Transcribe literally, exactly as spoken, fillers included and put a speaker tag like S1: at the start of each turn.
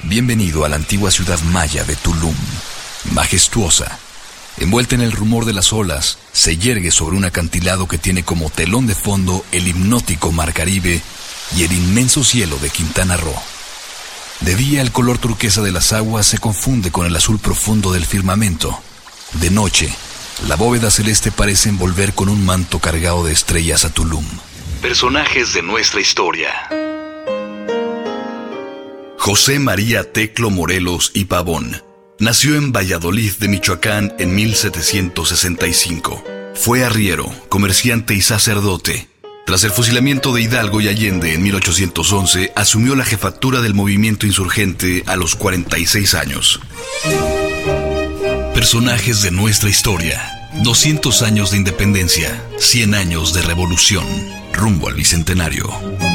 S1: Bienvenido a la antigua ciudad maya de Tulum. Majestuosa, envuelta en el rumor de las olas, se yergue sobre un acantilado que tiene como telón de fondo el hipnótico Mar Caribe y el inmenso cielo de Quintana Roo. De día, el color turquesa de las aguas se confunde con el azul profundo del firmamento. De noche, la bóveda celeste parece envolver con un manto cargado de estrellas a Tulum. Personajes de nuestra historia. José María Teclo Morelos y Pavón nació en Valladolid de Michoacán en mil setecientos sesenta y cinco. Fue arriero, comerciante y sacerdote. Tras el fusilamiento de Hidalgo y Allende en mil ochocientos once, asumió la jefatura del movimiento insurgente a los cuarenta y seis años. Personajes de nuestra historia. doscientos años de independencia, cien años de revolución, rumbo al bicentenario.